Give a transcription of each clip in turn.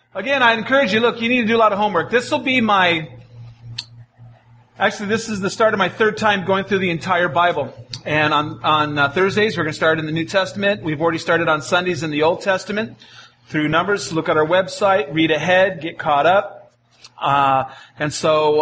Again, I encourage you, look, you need to do a lot of homework. This will be this is the start of my third time going through the entire Bible. And on Thursdays, we're going to start in the New Testament. We've already started on Sundays in the Old Testament. Through Numbers, look at our website, read ahead, get caught up. I've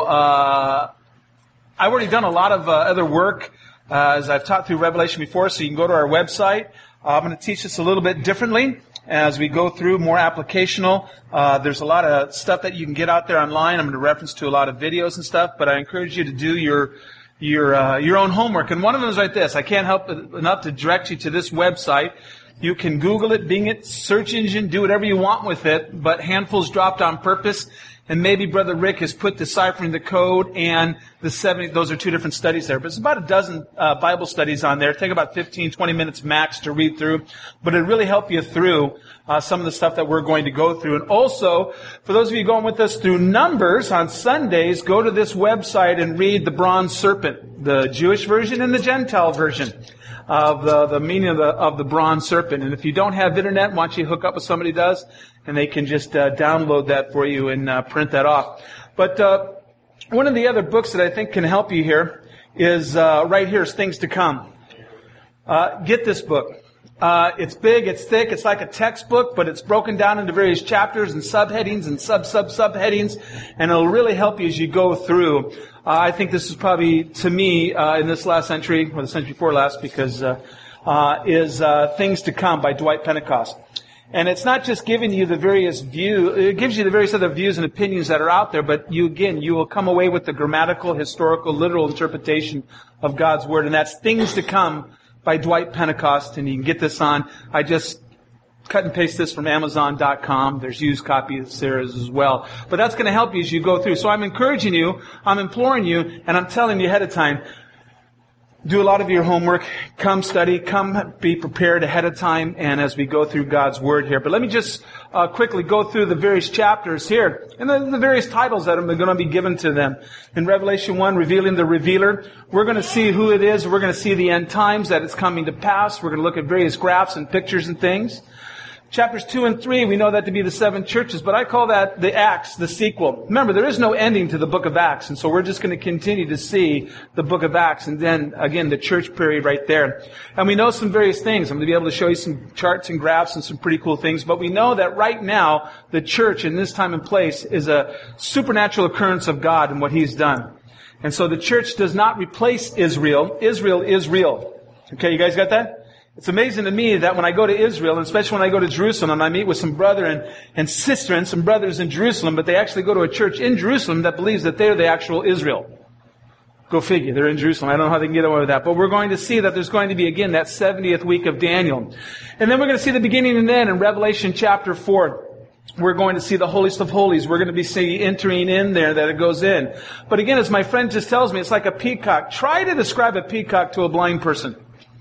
already done a lot of other work as I've taught through Revelation before, so you can go to our website. I'm going to teach this a little bit differently as we go through, more applicational. There's a lot of stuff that you can get out there online. I'm going to reference to a lot of videos and stuff, but I encourage you to do your own homework. And one of them is like this. I can't help enough to direct you to this website. You can Google it, Bing it, search engine, do whatever you want with it, but handfuls dropped on purpose. And maybe Brother Rick has put Deciphering the Code and the 70, those are two different studies there. But it's about a dozen Bible studies on there. Take about 15, 20 minutes max to read through. But it'll really help you through some of the stuff that we're going to go through. And also, for those of you going with us through Numbers on Sundays, go to this website and read the bronze serpent, the Jewish version and the Gentile version of the meaning of the bronze serpent. And if you don't have internet, why don't you hook up with somebody who does, and they can just download that for you and print that off. But one of the other books that I think can help you here is right here, is Things to Come. Get this book. It's big, it's thick, it's like a textbook, but it's broken down into various chapters and subheadings and subheadings, and it'll really help you as you go through. I think this is probably, to me, in this last century, or the century before last, because is Things to Come by Dwight Pentecost. And it's not just giving you the various views, it gives you the various other views and opinions that are out there, but you will come away with the grammatical, historical, literal interpretation of God's Word, and that's Things to Come by Dwight Pentecost, and you can get this on. I just cut and paste this from Amazon.com. There's used copies there as well. But that's going to help you as you go through. So I'm encouraging you, I'm imploring you, and I'm telling you ahead of time, do a lot of your homework, come study, come be prepared ahead of time, and as we go through God's Word here. But let me just quickly go through the various chapters here, and the various titles that are going to be given to them. In Revelation 1, Revealing the Revealer, we're going to see who it is, we're going to see the end times, that it's coming to pass, we're going to look at various graphs and pictures and things. Chapters 2 and 3, we know that to be the 7 churches, but I call that the Acts, the sequel. Remember, there is no ending to the book of Acts, and so we're just going to continue to see the book of Acts, and then, again, the church period right there. And we know some various things. I'm going to be able to show you some charts and graphs and some pretty cool things, but we know that right now, the church in this time and place is a supernatural occurrence of God and what He's done. And so the church does not replace Israel. Israel is real. Okay, you guys got that? It's amazing to me that when I go to Israel, and especially when I go to Jerusalem, and I meet with some brother and sister and some brothers in Jerusalem, but they actually go to a church in Jerusalem that believes that they're the actual Israel. Go figure, they're in Jerusalem. I don't know how they can get away with that. But we're going to see that there's going to be, again, that 70th week of Daniel. And then we're going to see the beginning and end in Revelation chapter 4. We're going to see the holiest of holies. We're going to be entering in there that it goes in. But again, as my friend just tells me, it's like a peacock. Try to describe a peacock to a blind person.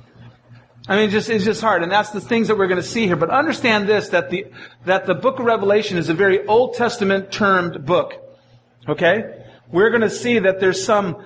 I mean, it's just hard, and that's the things that we're going to see here. But understand this, that the book of Revelation is a very Old Testament termed book. Okay? We're going to see that there's some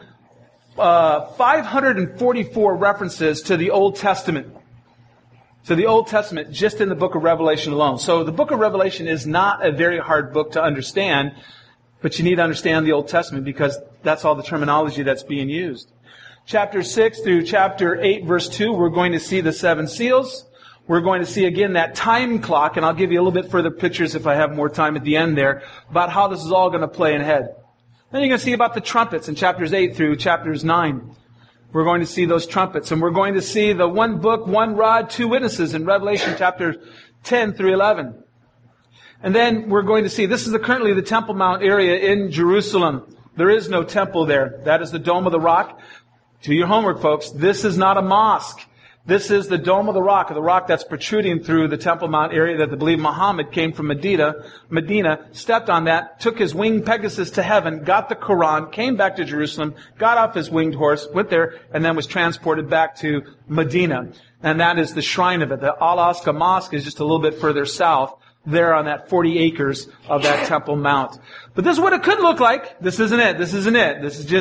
544 references to the Old Testament. To the Old Testament, just in the book of Revelation alone. So the book of Revelation is not a very hard book to understand, but you need to understand the Old Testament because that's all the terminology that's being used. Chapter 6 through chapter 8, verse 2, we're going to see the 7 seals. We're going to see again that time clock, and I'll give you a little bit further pictures if I have more time at the end there, about how this is all going to play ahead. Then you're going to see about the trumpets in chapters 8 through chapters 9. We're going to see those trumpets, and we're going to see the one book, one rod, two witnesses in Revelation chapters 10 through 11. And then we're going to see, this is currently the Temple Mount area in Jerusalem. There is no temple there. That is the Dome of the Rock. Do your homework, folks. This is not a mosque. This is the Dome of the rock that's protruding through the Temple Mount area that they believe Muhammad came from Medina, stepped on that, took his winged Pegasus to heaven, got the Quran, came back to Jerusalem, got off his winged horse, went there, and then was transported back to Medina. And that is the shrine of it. The Al-Aqsa Mosque is just a little bit further south, there on that 40 acres of that Temple Mount. But this is what it could look like. This isn't it. This is just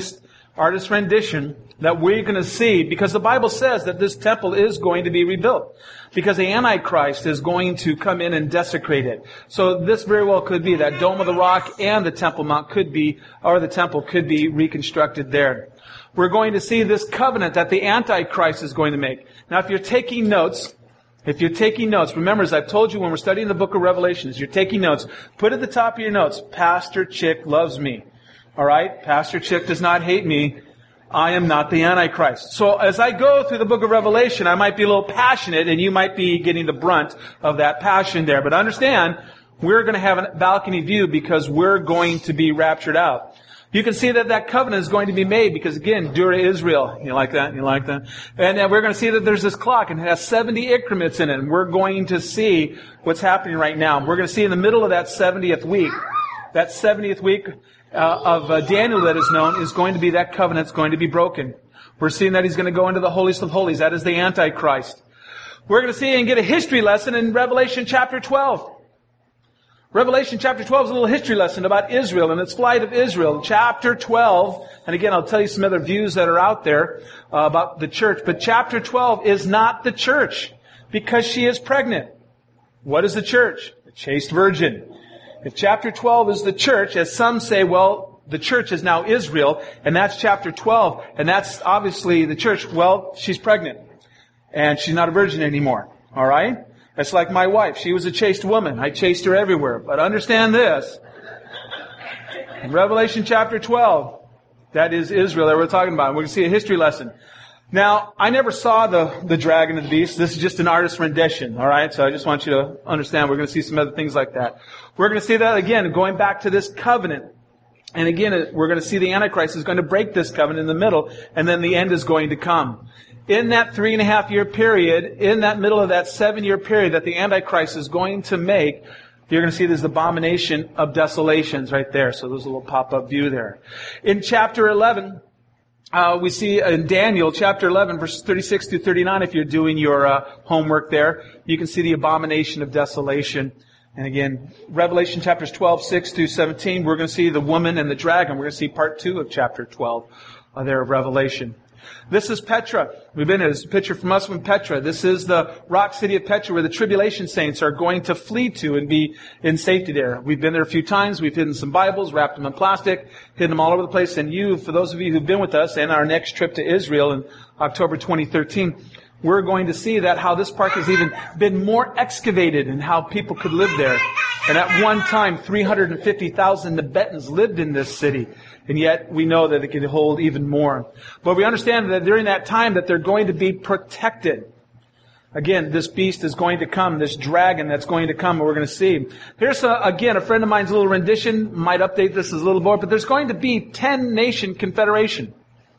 artist rendition that we're going to see, because the Bible says that this temple is going to be rebuilt, because the Antichrist is going to come in and desecrate it. So this very well could be that Dome of the Rock and the Temple Mount could be, or the temple could be reconstructed there. We're going to see this covenant that the Antichrist is going to make. Now, if you're taking notes, remember, as I've told you when we're studying the book of Revelation, as you're taking notes, put at the top of your notes, Pastor Chick loves me. All right? Pastor Chick does not hate me. I am not the Antichrist. So as I go through the book of Revelation, I might be a little passionate, and you might be getting the brunt of that passion there. But understand, we're going to have a balcony view because we're going to be raptured out. You can see that that covenant is going to be made because, again, Dura Israel. You like that? You like that? And we're going to see that there's this clock, and it has 70 increments in it. And we're going to see what's happening right now. We're going to see in the middle of that 70th week, of Daniel that is known, is going to be that covenant's going to be broken. We're seeing that he's going to go into the holiest of holies. That is the Antichrist. We're going to see and get a history lesson in Revelation chapter 12. Revelation chapter 12 is a little history lesson about Israel and its flight of Israel. Chapter 12, and again, I'll tell you some other views that are out there about the church, but chapter 12 is not the church because she is pregnant. What is the church? A chaste virgin. If chapter 12 is the church, as some say, well, the church is now Israel, and that's chapter 12, and that's obviously the church, well, she's pregnant. And she's not a virgin anymore. All right? It's like my wife. She was a chaste woman. I chased her everywhere. But understand this. In Revelation chapter 12, that is Israel that we're talking about. We're going to see a history lesson. Now, I never saw the dragon and the beast. This is just an artist's rendition, all right? So I just want you to understand we're going to see some other things like that. We're going to see that again, going back to this covenant. And again, we're going to see the Antichrist is going to break this covenant in the middle, and then the end is going to come. In that 3.5-year period, in that middle of that 7-year period that the Antichrist is going to make, you're going to see this abomination of desolations right there. So there's a little pop-up view there. In chapter 11... we see in Daniel chapter 11, verses 36 through 39, if you're doing your homework there, you can see the abomination of desolation. And again, Revelation chapters 12, 6 through 17, we're going to see the woman and the dragon. We're going to see part 2 of chapter 12 there of Revelation. This is Petra. We've been in this picture from us from Petra. This is the rock city of Petra where the tribulation saints are going to flee to and be in safety there. We've been there a few times. We've hidden some Bibles, wrapped them in plastic, hidden them all over the place. And for those of you who've been with us and our next trip to Israel in October 2013, we're going to see that how this park has even been more excavated and how people could live there. And at one time, 350,000 Tibetans lived in this city. And yet, we know that it could hold even more. But we understand that during that time that they're going to be protected. Again, this beast is going to come, this dragon that's going to come, and we're going to see. Here's, again, a friend of mine's little rendition. Might update this as a little more, but there's going to be 10-nation confederation.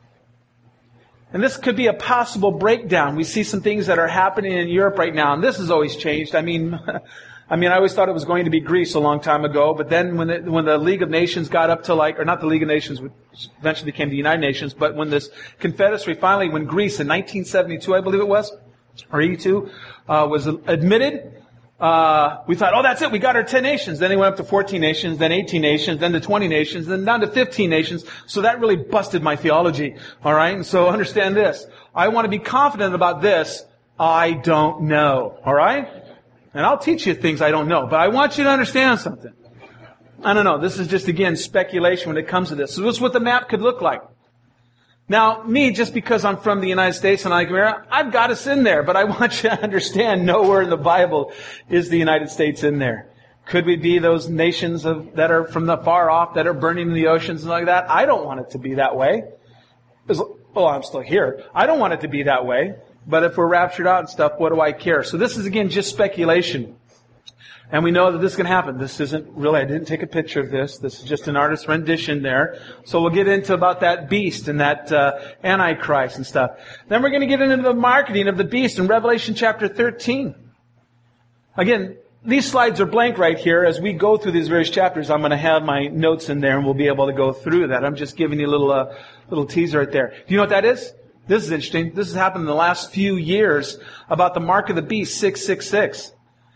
And this could be a possible breakdown. We see some things that are happening in Europe right now, and this has always changed. I mean, I always thought it was going to be Greece a long time ago, but then when the League of Nations got up to or not the League of Nations, which eventually became the United Nations, but when this confederacy finally, when Greece in 1972, I believe it was, or 82, was admitted, we thought, oh, that's it, we got our 10 nations. Then they went up to 14 nations, then 18 nations, then to 20 nations, then down to 15 nations. So that really busted my theology, all right? And so understand this. I want to be confident about this. I don't know, all right? And I'll teach you things I don't know, but I want you to understand something. I don't know. This is just, again, speculation when it comes to this. So this is what the map could look like. Now, me, just because I'm from the United States and I like America, I've got us in there, but I want you to understand nowhere in the Bible is the United States in there. Could we be those nations that are from the far off, that are burning in the oceans and like that? I don't want it to be that way. Oh, I'm still here. I don't want it to be that way. But if we're raptured out and stuff, what do I care? So this is, again, just speculation. And we know that this can happen. This isn't really, I didn't take a picture of this. This is just an artist's rendition there. So we'll get into about that beast and that Antichrist and stuff. Then we're going to get into the marketing of the beast in Revelation chapter 13. Again, these slides are blank right here. As we go through these various chapters, I'm going to have my notes in there and we'll be able to go through that. I'm just giving you a little teaser right there. Do you know what that is? This is interesting. This has happened in the last few years about the mark of the beast, 666.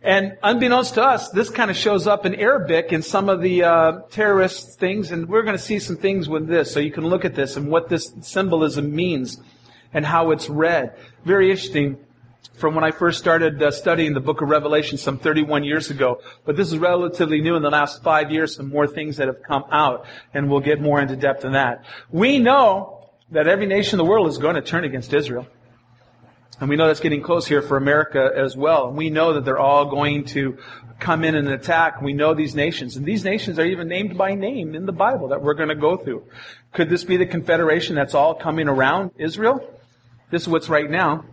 And unbeknownst to us, this kind of shows up in Arabic in some of the terrorist things, and we're going to see some things with this, so you can look at this and what this symbolism means and how it's read. Very interesting from when I first started studying the book of Revelation some 31 years ago. But this is relatively new in the last 5 years, some more things that have come out, and we'll get more into depth in that. We know that every nation in the world is going to turn against Israel. And we know that's getting close here for America as well. And we know that they're all going to come in and attack. We know these nations. And these nations are even named by name in the Bible that we're going to go through. Could this be the confederation that's all coming around Israel? This is what's right now.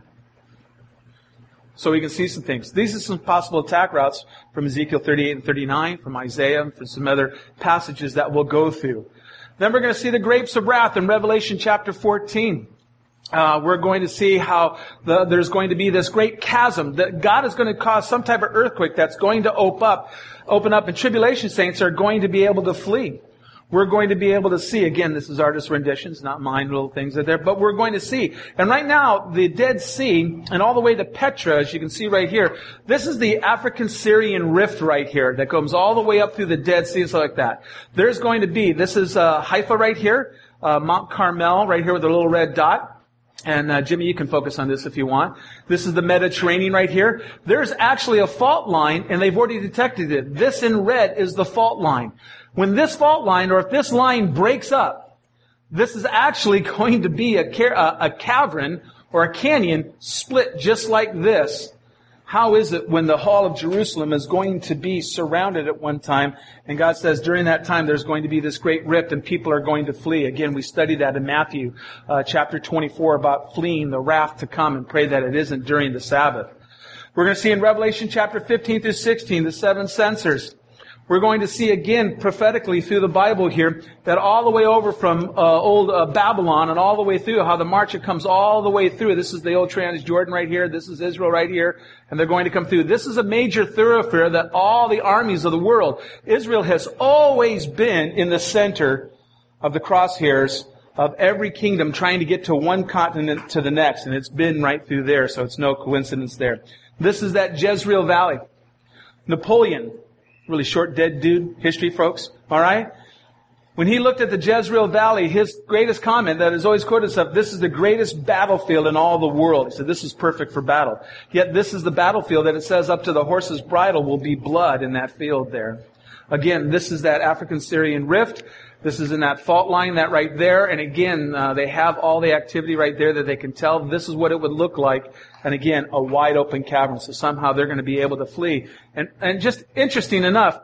So we can see some things. These are some possible attack routes from Ezekiel 38 and 39, from Isaiah, and from some other passages that we'll go through. Then we're going to see the grapes of wrath in Revelation chapter 14. We're going to see how there's going to be this great chasm that God is going to cause some type of earthquake that's going to open up, and tribulation saints are going to be able to flee. We're going to be able to see, again, this is artist renditions, not mine, little things that there, but we're going to see. And right now, the Dead Sea, and all the way to Petra, as you can see right here, this is the African-Syrian rift right here that comes all the way up through the Dead Sea and stuff like that. There's going to be, this is Haifa right here, Mount Carmel right here with a little red dot. And Jimmy, you can focus on this if you want. This is the Mediterranean right here. There's actually a fault line, and they've already detected it. This in red is the fault line. When this fault line, or if this line breaks up, this is actually going to be a cavern or a canyon split just like this. How is it when the Hall of Jerusalem is going to be surrounded at one time? And God says during that time there's going to be this great rift and people are going to flee. Again, we studied that in Matthew chapter 24 about fleeing the wrath to come, and pray that it isn't during the Sabbath. We're going to see in Revelation chapter 15 through 16 the seven censers. We're going to see again prophetically through the Bible here that all the way over from old Babylon and all the way through how the march comes all the way through. This is the old Transjordan right here. This is Israel right here. And they're going to come through. This is a major thoroughfare that all the armies of the world, Israel has always been in the center of the crosshairs of every kingdom trying to get to one continent to the next. And it's been right through there, so it's no coincidence there. This is that Jezreel Valley. Napoleon. Really short, dead dude, history folks, all right? When he looked at the Jezreel Valley, his greatest comment that is always quoted stuff, this is the greatest battlefield in all the world. He said, this is perfect for battle. Yet this is the battlefield that it says up to the horse's bridle will be blood in that field there. Again, this is that African-Syrian rift. This is in that fault line, that right there. And again, they have all the activity right there that they can tell. This is what it would look like. And again, a wide open cavern. So somehow they're going to be able to flee. And just interesting enough,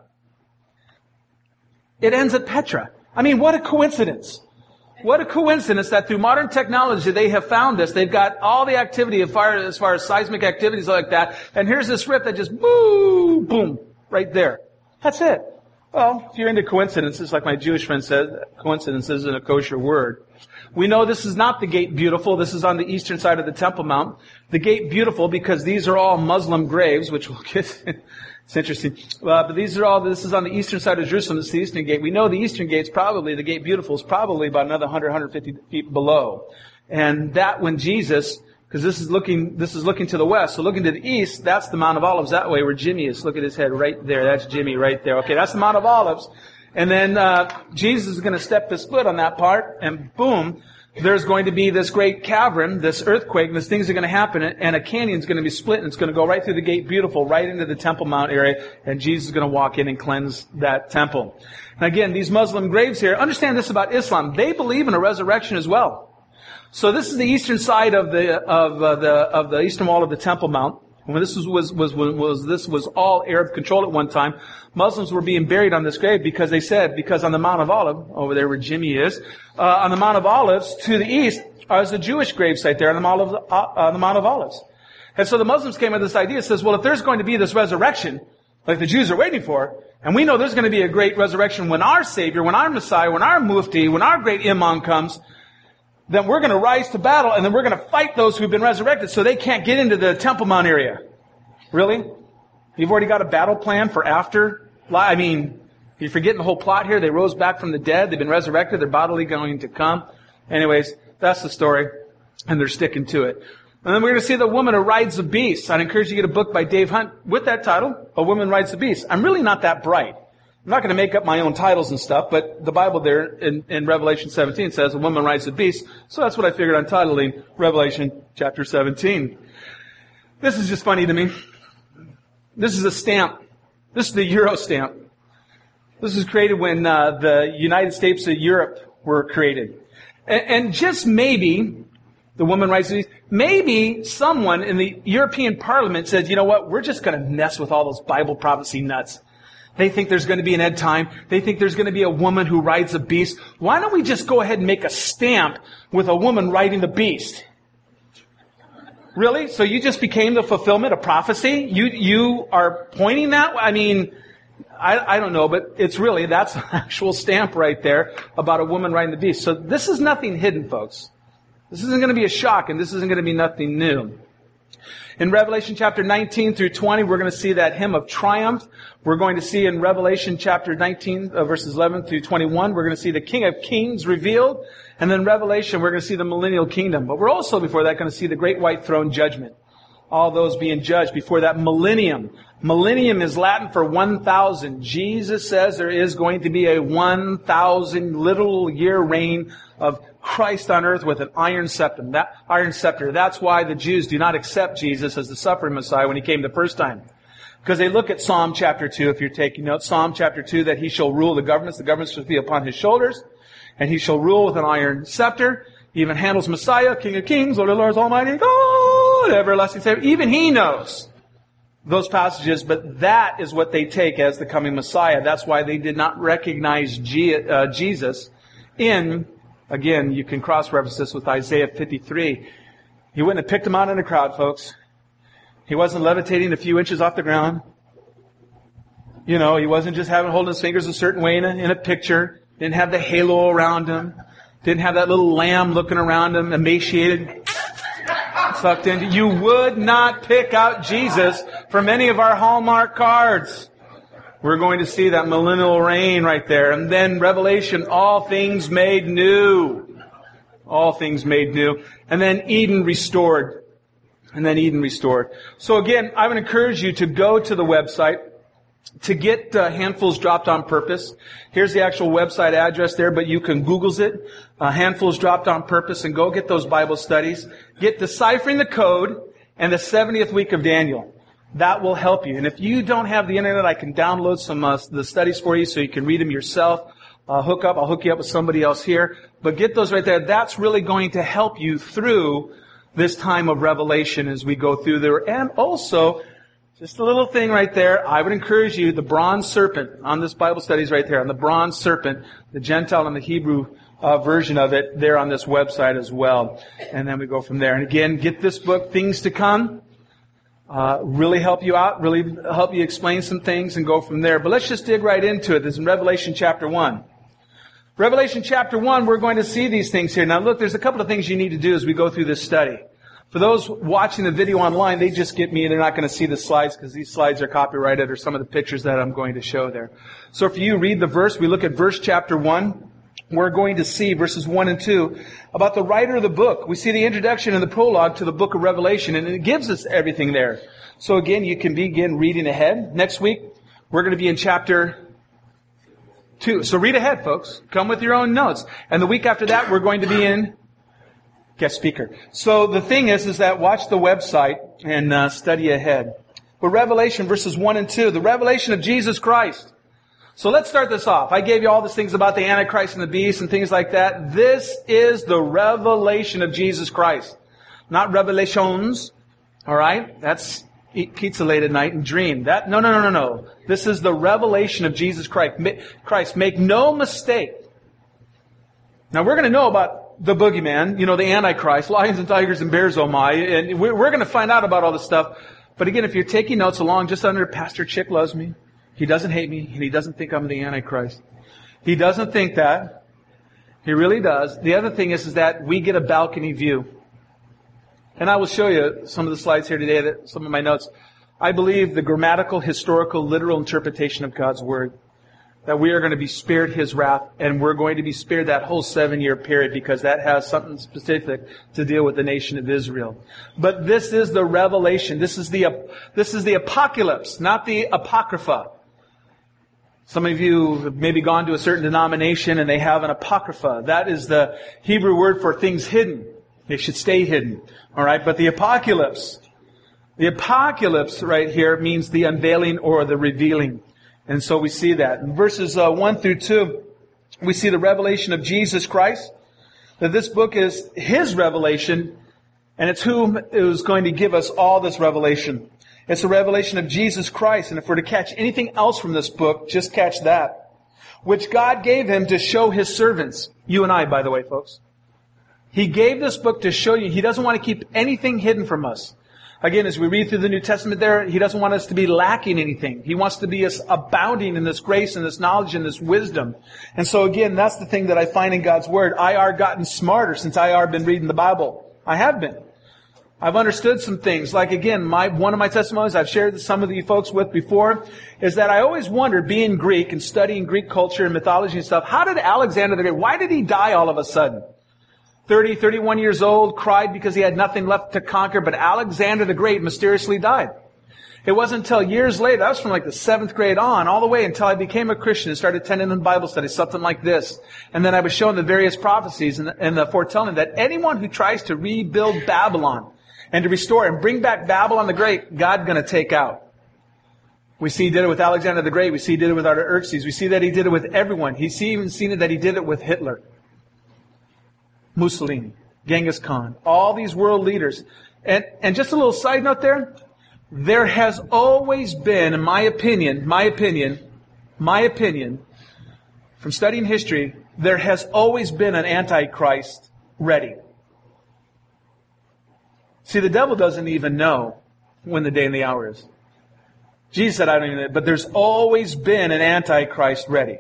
it ends at Petra. I mean, what a coincidence. What a coincidence that through modern technology they have found this. They've got all the activity as far as seismic activities like that. And here's this rift that just boom, right there. That's it. Well, if you're into coincidences, like my Jewish friend said, coincidence isn't a kosher word. We know this is not the Gate Beautiful. This is on the eastern side of the Temple Mount. The Gate Beautiful, because these are all Muslim graves, which we'll get. It's interesting. But this is on the eastern side of Jerusalem. This is the eastern gate. We know the eastern gate's probably, the Gate Beautiful is probably about another 150 feet below. And that when Jesus, because this is looking to the west. So looking to the east, that's the Mount of Olives that way where Jimmy is. Look at his head right there. That's Jimmy right there. Okay, that's the Mount of Olives. And then Jesus is going to step his foot on that part, and boom, there's going to be this great cavern, this earthquake, and these things are going to happen, and a canyon's going to be split, and it's going to go right through the Gate Beautiful, right into the Temple Mount area, and Jesus is going to walk in and cleanse that temple. And again, these Muslim graves here, understand this about Islam. They believe in a resurrection as well. So this is the eastern side of the eastern wall of the Temple Mount. When this was all Arab controlled at one time, Muslims were being buried on this grave because on the Mount of Olives, over there where Jimmy is, on the Mount of Olives to the east is the Jewish grave site there on the Mount of Olives. And so the Muslims came with this idea, says, well, if there's going to be this resurrection, like the Jews are waiting for, and we know there's going to be a great resurrection when our Savior, when our Messiah, when our Mufti, when our great Imam comes, then we're going to rise to battle, and then we're going to fight those who've been resurrected so they can't get into the Temple Mount area. Really? You've already got a battle plan for after? I mean, you're forgetting the whole plot here. They rose back from the dead. They've been resurrected. They're bodily going to come. Anyways, that's the story, and they're sticking to it. And then we're going to see the woman who rides the beast. I'd encourage you to get a book by Dave Hunt with that title, A Woman Rides the Beast. I'm really not that bright. I'm not going to make up my own titles and stuff, but the Bible there in Revelation 17 says a woman rides the beast. So that's what I figured on titling Revelation chapter 17. This is just funny to me. This is a stamp. This is the Euro stamp. This was created when the United States of Europe were created. And just maybe, the woman rides the beast, maybe someone in the European Parliament said, you know what, we're just going to mess with all those Bible prophecy nuts. They think there's going to be an end time. They think there's going to be a woman who rides a beast. Why don't we just go ahead and make a stamp with a woman riding the beast? Really? So you just became the fulfillment of prophecy? You are pointing that? I mean, I don't know, but it's really, that's an actual stamp right there about a woman riding the beast. So this is nothing hidden, folks. This isn't going to be a shock, and this isn't going to be nothing new. In Revelation chapter 19 through 20, we're going to see that hymn of triumph. We're going to see in Revelation chapter 19, verses 11 through 21, we're going to see the King of Kings revealed. And then Revelation, we're going to see the millennial kingdom. But we're also, before that, going to see the great white throne judgment. All those being judged before that millennium. Millennium is Latin for 1,000. Jesus says there is going to be a 1,000 literal year reign of Christ on earth with an iron scepter. That's why the Jews do not accept Jesus as the suffering Messiah when he came the first time. Because they look at Psalm chapter 2, if you're taking notes, Psalm chapter 2, that he shall rule the governments shall be upon his shoulders, and he shall rule with an iron scepter. Even Handel's Messiah, King of Kings, Lord of Lords, Almighty God, everlasting Savior. Even he knows those passages, but that is what they take as the coming Messiah. That's why they did not recognize Jesus in, again, you can cross-reference this with Isaiah 53. He wouldn't have picked him out in a crowd, folks. He wasn't levitating a few inches off the ground. You know, he wasn't just holding his fingers a certain way in a picture. Didn't have the halo around him. Didn't have that little lamb looking around him, emaciated, sucked in. You would not pick out Jesus from any of our Hallmark cards. We're going to see that millennial reign right there. And then Revelation, all things made new. All things made new. And then Eden restored. So again, I would encourage you to go to the website to get Handfuls Dropped on Purpose. Here's the actual website address there, but you can Google's it. Handfuls Dropped on Purpose, and go get those Bible studies. Get Deciphering the Code and the 70th Week of Daniel. That will help you. And if you don't have the internet, I can download some the studies for you so you can read them yourself. I'll hook you up with somebody else here. But get those right there. That's really going to help you through this time of revelation as we go through there. And also, just a little thing right there, I would encourage you, the bronze serpent on this Bible studies right there, on the bronze serpent, the Gentile and the Hebrew version of it there on this website as well. And then we go from there. And again, get this book, Things to Come. Really help you out, really help you explain some things and go from there. But let's just dig right into it. This is in Revelation chapter 1. Revelation chapter 1, we're going to see these things here. Now look, there's a couple of things you need to do as we go through this study. For those watching the video online, they just get me and they're not going to see the slides because these slides are copyrighted or some of the pictures that I'm going to show there. So if you read the verse, we look at verse chapter 1. We're going to see verses 1 and 2 about the writer of the book. We see the introduction and the prologue to the book of Revelation, and it gives us everything there. So again, you can begin reading ahead. Next week, we're going to be in chapter 2. So read ahead, folks. Come with your own notes. And the week after that, we're going to be in guest speaker. So the thing is that watch the website and study ahead. But Revelation verses 1 and 2, the revelation of Jesus Christ. So let's start this off. I gave you all these things about the Antichrist and the beast and things like that. This is the revelation of Jesus Christ. Not revelations. All right? That's eat pizza late at night and dream. No. This is the revelation of Jesus Christ. Make no mistake. Now we're going to know about the boogeyman, the Antichrist, lions and tigers and bears, oh my, and we're going to find out about all this stuff. But again, if you're taking notes along, just under Pastor Chick loves me. He doesn't hate me, and he doesn't think I'm the Antichrist. He doesn't think that. He really does. The other thing is that we get a balcony view. And I will show you some of the slides here today, some of my notes. I believe the grammatical, historical, literal interpretation of God's Word. that we are going to be spared His wrath, and we're going to be spared that whole 7-year period, because that has something specific to deal with the nation of Israel. But this is the revelation. This is the apocalypse, not the apocrypha. Some of you have maybe gone to a certain denomination and they have an apocrypha. That is the Hebrew word for things hidden. They should stay hidden. All right, but the apocalypse right here means the unveiling or the revealing. And so we see that. In verses 1 through 2, we see the revelation of Jesus Christ. That this book is His revelation, and it's whom is going to give us all this revelation. It's the revelation of Jesus Christ. And if we're to catch anything else from this book, just catch that. Which God gave Him to show His servants. You and I, by the way, folks. He gave this book to show you. He doesn't want to keep anything hidden from us. Again, as we read through the New Testament there, He doesn't want us to be lacking anything. He wants to be us abounding in this grace and this knowledge and this wisdom. And so again, that's the thing that I find in God's Word. I are gotten smarter since I are been reading the Bible. I have been. I've understood some things. Like again, one of my testimonies I've shared some of you folks with before is that I always wondered, being Greek and studying Greek culture and mythology and stuff, how did Alexander the Great, why did he die all of a sudden? 30, 31 years old, cried because he had nothing left to conquer, but Alexander the Great mysteriously died. It wasn't until years later, that was from like the 7th grade on, all the way until I became a Christian and started attending Bible studies, something like this. And then I was shown the various prophecies and the foretelling that anyone who tries to rebuild Babylon and to restore and bring back Babylon the Great, God's going to take out. We see He did it with Alexander the Great. We see He did it with Artaxerxes. We see that He did it with everyone. He even seen it that He did it with Hitler, Mussolini, Genghis Khan, all these world leaders. And just a little side note there has always been, in my opinion, from studying history, there has always been an Antichrist ready. See, the devil doesn't even know when the day and the hour is. Jesus said, I don't even know, but there's always been an Antichrist ready.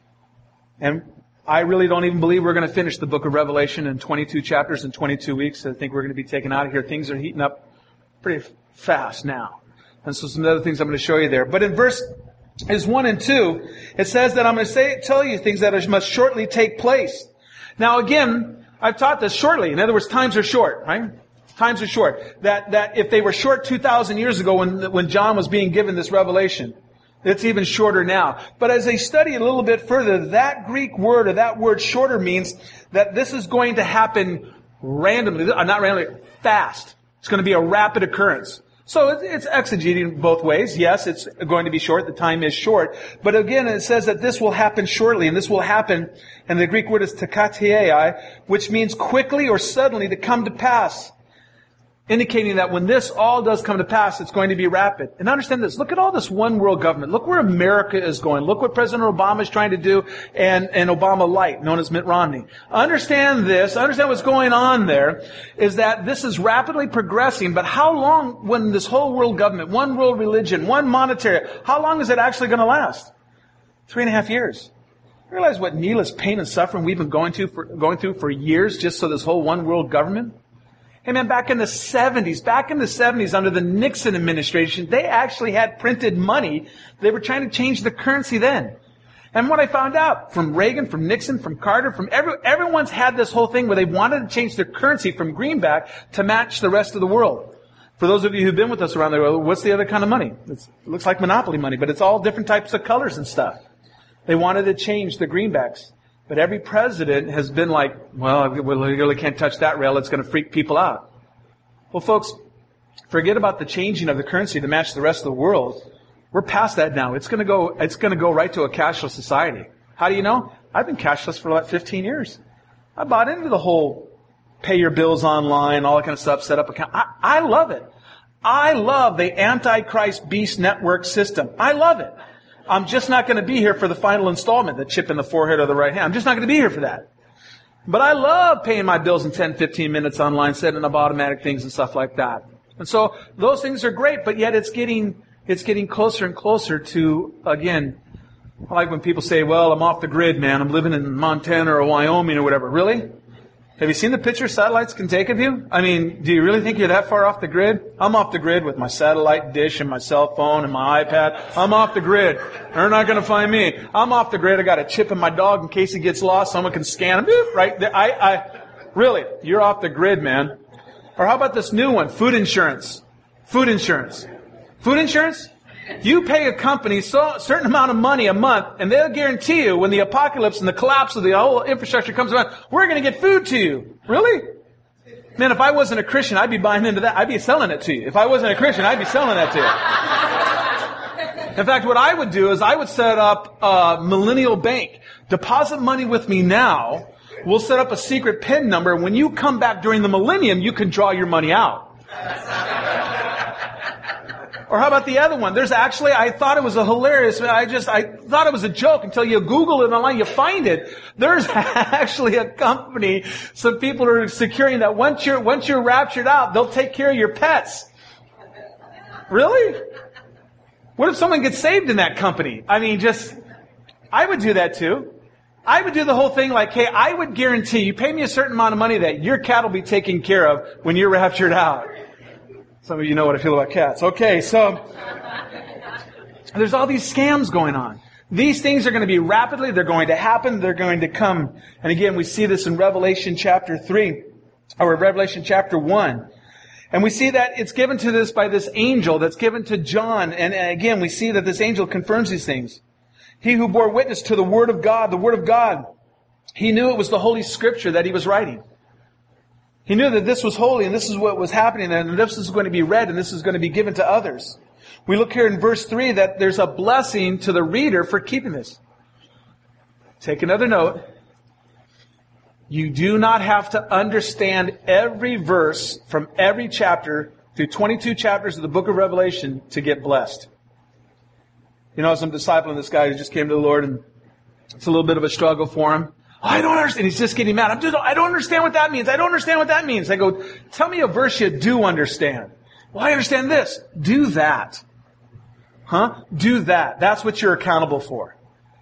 And I really don't even believe we're going to finish the book of Revelation in 22 chapters in 22 weeks. I think we're going to be taken out of here. Things are heating up pretty fast now. And so some other things I'm going to show you there. But in verses 1 and 2, it says that I'm going to tell you things that must shortly take place. Now again, I've taught this shortly. In other words, times are short, right? Times are short. That if they were short 2,000 years ago when John was being given this revelation, it's even shorter now. But as I study a little bit further, that Greek word, or that word shorter, means that this is going to happen randomly, not randomly, fast. It's going to be a rapid occurrence. So it's exegeting both ways. Yes, it's going to be short. The time is short. But again, it says that this will happen shortly, and this will happen, and the Greek word is takatiai, which means quickly or suddenly to come to pass. Indicating that when this all does come to pass, it's going to be rapid. And understand this. Look at all this one world government. Look where America is going. Look what President Obama is trying to do, and Obama Light, known as Mitt Romney. Understand this. Understand what's going on there is that this is rapidly progressing. But how long, when this whole world government, one world religion, one monetary, how long is it actually going to last? 3.5 years. You realize what needless pain and suffering we've been going through for years just so this whole one world government? Hey man, back in the 70s, under the Nixon administration, they actually had printed money. They were trying to change the currency then. And what I found out from Reagan, from Nixon, from Carter, from everyone's had this whole thing where they wanted to change their currency from greenback to match the rest of the world. For those of you who've been with us around the world, what's the other kind of money? It looks like monopoly money, but it's all different types of colors and stuff. They wanted to change the greenbacks. But every president has been like, well, we really can't touch that rail. It's going to freak people out. Well, folks, forget about the changing of the currency to match the rest of the world. We're past that now. It's going to go right to a cashless society. How do you know? I've been cashless for about 15 years. I bought into the whole pay your bills online, all that kind of stuff, set up account. I love it. I love the Antichrist Beast Network system. I love it. I'm just not going to be here for the final installment, the chip in the forehead or the right hand. I'm just not going to be here for that. But I love paying my bills in 10, 15 minutes online, setting up automatic things and stuff like that. And so those things are great, but yet it's getting closer and closer to, again, I like when people say, well, I'm off the grid, man. I'm living in Montana or Wyoming or whatever. Really? Have you seen the picture satellites can take of you? I mean, do you really think you're that far off the grid? I'm off the grid with my satellite dish and my cell phone and my iPad. I'm off the grid. They're not going to find me. I'm off the grid. I got a chip in my dog in case he gets lost. Someone can scan him. Boop, right there. Really, you're off the grid, man. Or how about this new one? Food insurance. Food insurance. Food insurance? You pay a company a certain amount of money a month, and they'll guarantee you when the apocalypse and the collapse of the whole infrastructure comes around, we're going to get food to you. Really? Man, if I wasn't a Christian, I'd be buying into that. I'd be selling it to you. If I wasn't a Christian, I'd be selling that to you. In fact, what I would do is I would set up a millennial bank. Deposit money with me now. We'll set up a secret PIN number. When you come back during the millennium, you can draw your money out. Or how about the other one? There's actually, I thought it was a hilarious, I thought it was a joke until you Google it online, you find it. There's actually a company, some people are securing that once you're raptured out, they'll take care of your pets. Really? What if someone gets saved in that company? I mean, I would do that too. I would do the whole thing like, hey, I would guarantee you pay me a certain amount of money that your cat will be taken care of when you're raptured out. Some of you know what I feel about cats. Okay, so there's all these scams going on. These things are going to be rapidly, they're going to happen, they're going to come. And again, we see this in Revelation chapter 3, or Revelation chapter 1. And we see that it's given to this by this angel that's given to John. And again, we see that this angel confirms these things. He who bore witness to the Word of God, he knew it was the Holy Scripture that he was writing. He knew that this was holy and this is what was happening and this is going to be read and this is going to be given to others. We look here in verse 3 that there's a blessing to the reader for keeping this. Take another note. You do not have to understand every verse from every chapter through 22 chapters of the book of Revelation to get blessed. You know, as I'm discipling this guy who just came to the Lord and it's a little bit of a struggle for him. I don't understand. He's just getting mad. I don't understand what that means. I don't understand what that means. I go, tell me a verse you do understand. Well, I understand this. Do that. Do that. That's what you're accountable for.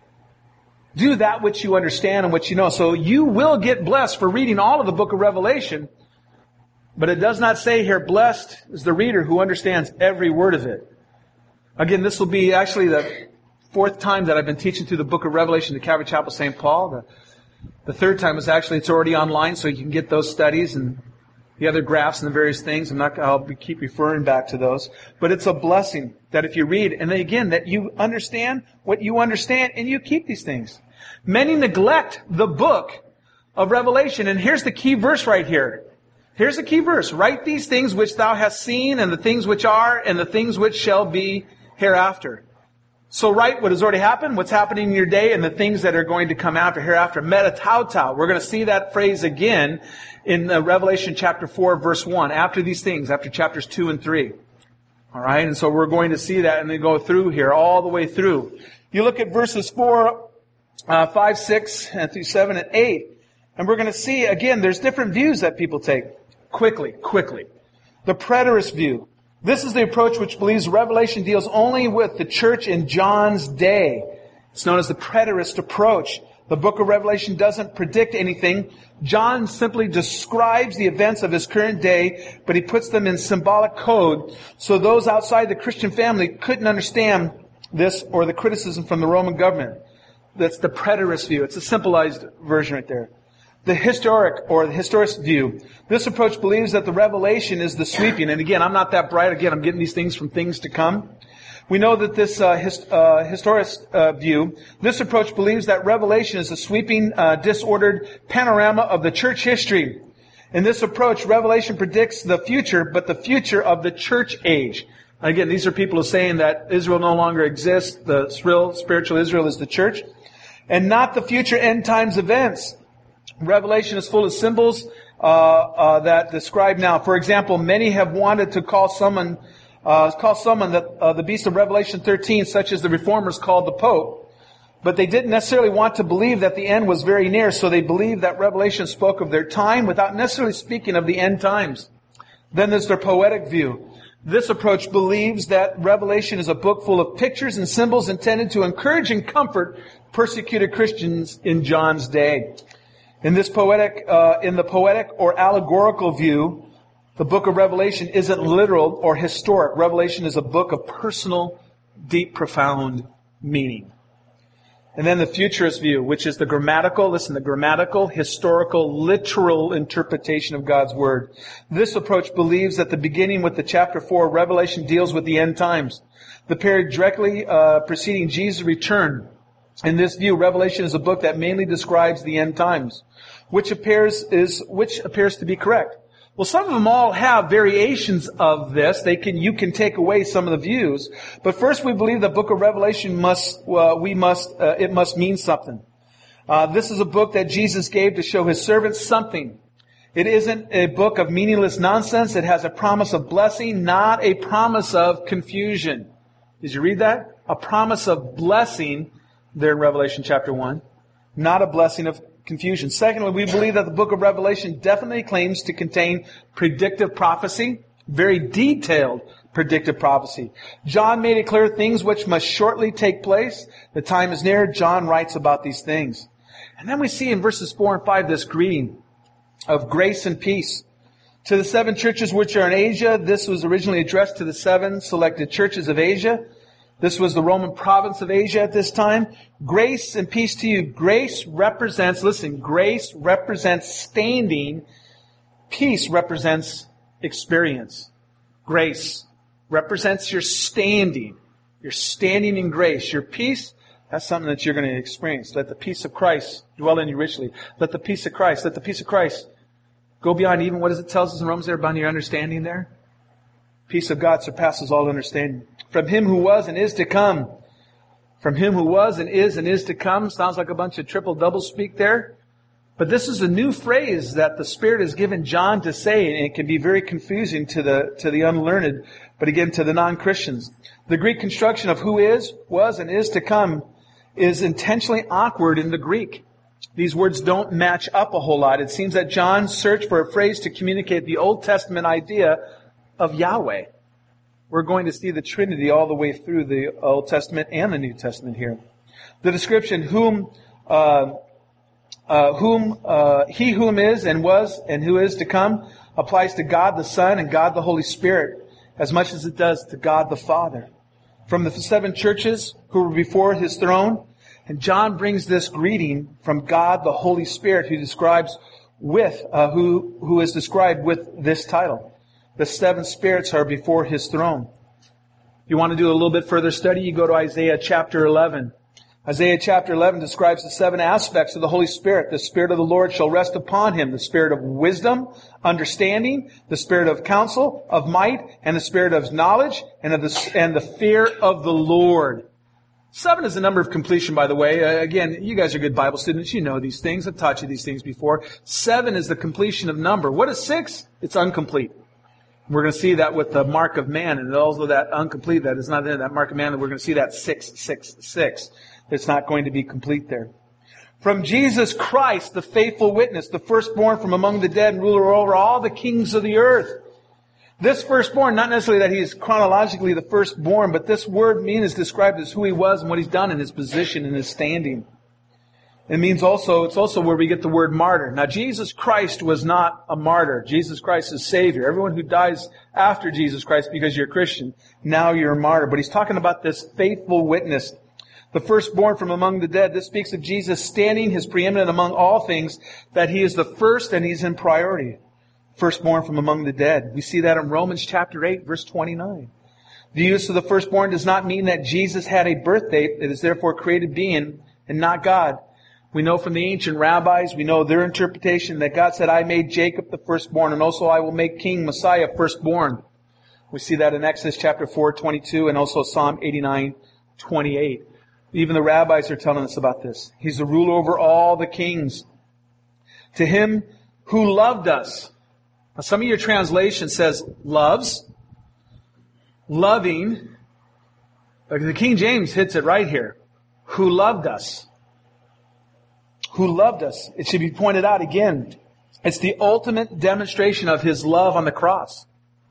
Do that which you understand and what you know. So you will get blessed for reading all of the book of Revelation. But it does not say here, blessed is the reader who understands every word of it. Again, this will be actually the fourth time that I've been teaching through the book of Revelation to Calvary Chapel St. Paul. The third time is actually, it's already online, so you can get those studies and the other graphs and the various things. I'll keep referring back to those. But it's a blessing that if you read, and then again, that you understand what you understand and you keep these things. Many neglect the book of Revelation. And here's the key verse right here. Here's the key verse. Write these things which thou hast seen and the things which are and the things which shall be hereafter. So write what has already happened, what's happening in your day, and the things that are going to come after, hereafter. Metatauta. We're going to see that phrase again in Revelation chapter 4, verse 1. After these things, after chapters 2 and 3. All right? And so we're going to see that and then go through here, all the way through. You look at verses 4, 5, 6, and through 7 and 8. And we're going to see, again, there's different views that people take. Quickly. The preterist view. This is the approach which believes Revelation deals only with the church in John's day. It's known as the preterist approach. The book of Revelation doesn't predict anything. John simply describes the events of his current day, but he puts them in symbolic code so those outside the Christian family couldn't understand this or the criticism from the Roman government. That's the preterist view. It's a simplified version right there. The historic or the historist view. This approach believes that the revelation is the sweeping. And again, I'm not that bright. Again, I'm getting these things from things to come. We know that this historist view, this approach believes that revelation is a sweeping, disordered panorama of the church history. In this approach, Revelation predicts the future, but the future of the church age. Again, these are people who are saying that Israel no longer exists. The real spiritual Israel is the church. And not the future end times events. Revelation is full of symbols that describe now. For example, many have wanted to call someone the beast of Revelation 13, such as the Reformers called the Pope. But they didn't necessarily want to believe that the end was very near, so they believed that Revelation spoke of their time without necessarily speaking of the end times. Then there's their poetic view. This approach believes that Revelation is a book full of pictures and symbols intended to encourage and comfort persecuted Christians in John's day. In the poetic or allegorical view, the book of Revelation isn't literal or historic. Revelation is a book of personal, deep, profound meaning. And then the futurist view, which is the grammatical, historical, literal interpretation of God's Word. This approach believes that the beginning with the chapter 4 of Revelation deals with the end times, the period directly preceding Jesus' return. In this view, Revelation is a book that mainly describes the end times, which appears to be correct. Well, some of them all have variations of this. You can take away some of the views. But first, we believe the book of Revelation must mean something. This is a book that Jesus gave to show His servants something. It isn't a book of meaningless nonsense. It has a promise of blessing, not a promise of confusion. Did you read that? A promise of blessing there in Revelation chapter 1, not a blessing of confusion. Secondly, we believe that the book of Revelation definitely claims to contain predictive prophecy, very detailed predictive prophecy. John made it clear things which must shortly take place. The time is near. John writes about these things. And then we see in verses 4 and 5 this greeting of grace and peace. To the 7 churches which are in Asia, this was originally addressed to the 7 selected churches of Asia. This was the Roman province of Asia at this time. Grace and peace to you. Grace represents standing. Peace represents experience. Grace represents your standing. You're standing in grace. Your peace, that's something that you're going to experience. Let the peace of Christ dwell in you richly. Let the peace of Christ go beyond even, what does it tell us in Romans there, beyond your understanding there? Peace of God surpasses all understanding. From Him who was and is to come. From Him who was and is to come. Sounds like a bunch of triple double speak there. But this is a new phrase that the Spirit has given John to say, and it can be very confusing to the unlearned, but again to the non-Christians. The Greek construction of who is, was, and is to come is intentionally awkward in the Greek. These words don't match up a whole lot. It seems that John searched for a phrase to communicate the Old Testament idea of Yahweh. We're going to see the Trinity all the way through the Old Testament and the New Testament here. The description, he whom is and was and who is to come, applies to God the Son and God the Holy Spirit as much as it does to God the Father. From the 7 churches who were before His throne, and John brings this greeting from God the Holy Spirit, who is described with this title. The 7 spirits are before His throne. If you want to do a little bit further study, you go to Isaiah chapter 11. Isaiah chapter 11 describes the 7 aspects of the Holy Spirit. The Spirit of the Lord shall rest upon Him. The Spirit of wisdom, understanding, the Spirit of counsel, of might, and the Spirit of knowledge, and the fear of the Lord. 7 is the number of completion, by the way. Again, you guys are good Bible students. You know these things. I've taught you these things before. 7 is the completion of number. What is 6? It's incomplete. We're going to see that with the mark of man, and also that incomplete, that is not in that mark of man, that we're going to see that 666. It's not going to be complete there. From Jesus Christ, the faithful witness, the firstborn from among the dead and ruler over all the kings of the earth. This firstborn, not necessarily that he's chronologically the firstborn, but this word is described as who he was and what he's done in his position and his standing. It's also where we get the word martyr. Now, Jesus Christ was not a martyr. Jesus Christ is Savior. Everyone who dies after Jesus Christ because you're a Christian, now you're a martyr. But he's talking about this faithful witness, the firstborn from among the dead. This speaks of Jesus standing, His preeminent among all things, that He is the first and He's in priority. Firstborn from among the dead. We see that in Romans chapter 8, verse 29. The use of the firstborn does not mean that Jesus had a birth date. It is therefore created being and not God. We know from the ancient rabbis, we know their interpretation that God said, I made Jacob the firstborn, and also I will make King Messiah firstborn. We see that in Exodus chapter 4:22 and also Psalm 89:28. Even the rabbis are telling us about this. He's the ruler over all the kings. To Him who loved us. Now, some of your translation says loves, loving. But the King James hits it right here. Who loved us. Who loved us. It should be pointed out again. It's the ultimate demonstration of His love on the cross.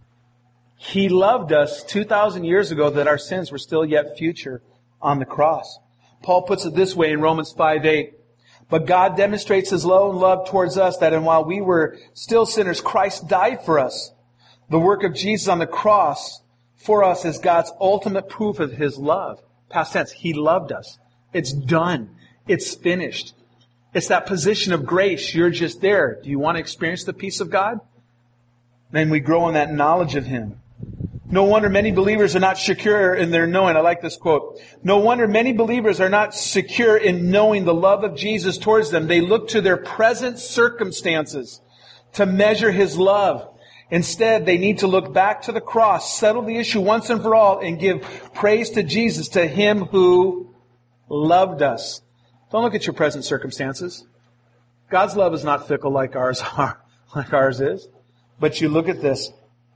He loved us 2,000 years ago that our sins were still yet future on the cross. Paul puts it this way in Romans 5:8. But God demonstrates His love towards us, that while we were still sinners, Christ died for us. The work of Jesus on the cross for us is God's ultimate proof of His love. Past tense, He loved us. It's done. It's finished. It's that position of grace. You're just there. Do you want to experience the peace of God? Then we grow in that knowledge of Him. No wonder many believers are not secure in their knowing. I like this quote. No wonder many believers are not secure in knowing the love of Jesus towards them. They look to their present circumstances to measure His love. Instead, they need to look back to the cross, settle the issue once and for all, and give praise to Jesus, to Him who loved us. Don't look at your present circumstances. God's love is not fickle like ours is. But you look at this.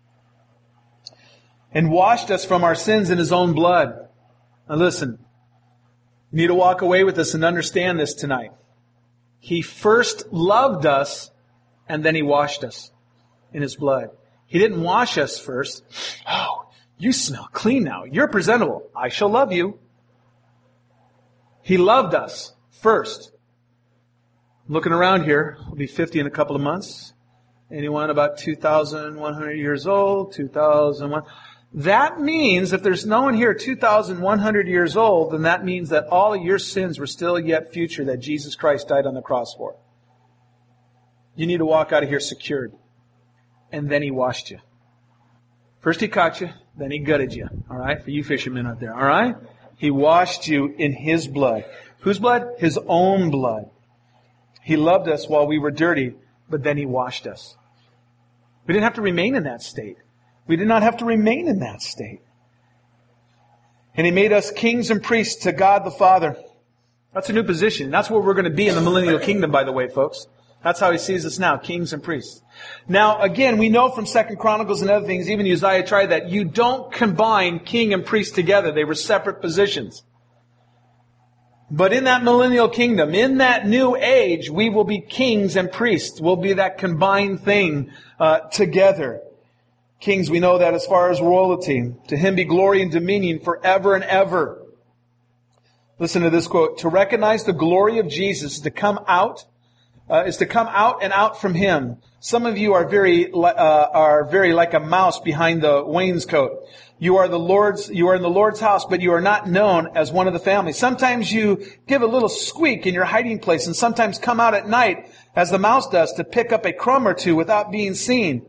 And washed us from our sins in His own blood. Now listen, you need to walk away with this and understand this tonight. He first loved us, and then He washed us in His blood. He didn't wash us first. Oh, you smell clean now. You're presentable. I shall love you. He loved us first. I'm looking around here. I'll be 50 in a couple of months. Anyone about 2,100 years old? 2,001? That means if there's no one here 2,100 years old, then that means that all of your sins were still yet future that Jesus Christ died on the cross for. You need to walk out of here secured. And then He washed you. First He caught you, then He gutted you. All right? For you fishermen out there. All right? He washed you in His blood. Whose blood? His own blood. He loved us while we were dirty, but then He washed us. We didn't have to remain in that state. We did not have to remain in that state. And He made us kings and priests to God the Father. That's a new position. That's where we're going to be in the millennial kingdom, by the way, folks. That's how He sees us now, kings and priests. Now, again, we know from 2 Chronicles and other things, even Uzziah tried that, you don't combine king and priest together. They were separate positions. But in that millennial kingdom, in that new age, we will be kings and priests. We'll be that combined thing together. Kings, we know that as far as royalty. To Him be glory and dominion forever and ever. Listen to this quote. To recognize the glory of Jesus is to come out and out from Him. Some of you are very like a mouse behind the wainscot. You are in the Lord's house, but you are not known as one of the family. Sometimes you give a little squeak in your hiding place, and sometimes come out at night, as the mouse does, to pick up a crumb or two without being seen.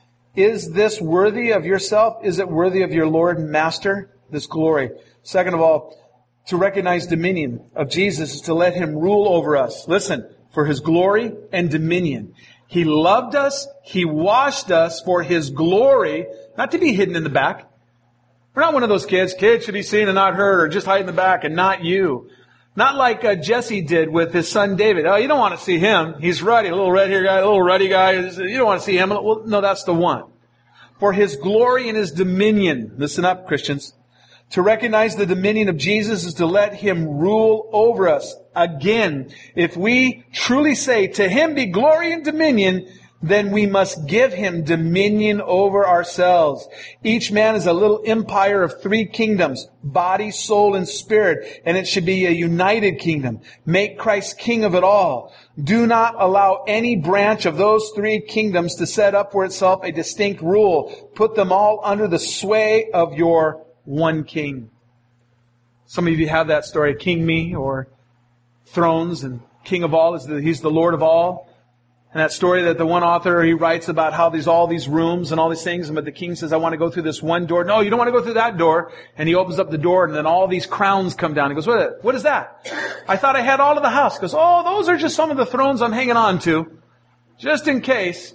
Is this worthy of yourself? Is it worthy of your Lord and Master? This glory. Second of all, to recognize dominion of Jesus is to let Him rule over us. Listen, for His glory and dominion. He loved us. He washed us for His glory, not to be hidden in the back. We're not one of those kids. Kids should be seen and not heard, or just hide in the back and not you. Not like Jesse did with his son David. Oh, you don't want to see him. He's ruddy, a little red hair guy, a little ruddy guy. You don't want to see him. Well, no, that's the one. For His glory and His dominion. Listen up, Christians. To recognize the dominion of Jesus is to let Him rule over us. Again, if we truly say, to Him be glory and dominion, then we must give Him dominion over ourselves. Each man is a little empire of 3 kingdoms, body, soul, and spirit, and it should be a united kingdom. Make Christ king of it all. Do not allow any branch of those 3 kingdoms to set up for itself a distinct rule. Put them all under the sway of your one king. Some of you have that story, King Me, or Thrones, and King of all, He's the Lord of all. And that story that the one author, he writes about how there's all these rooms and all these things, but the king says, I want to go through this one door. No, you don't want to go through that door. And he opens up the door, and then all these crowns come down. He goes, what is that? I thought I had all of the house. He goes, oh, those are just some of the thrones I'm hanging on to. Just in case.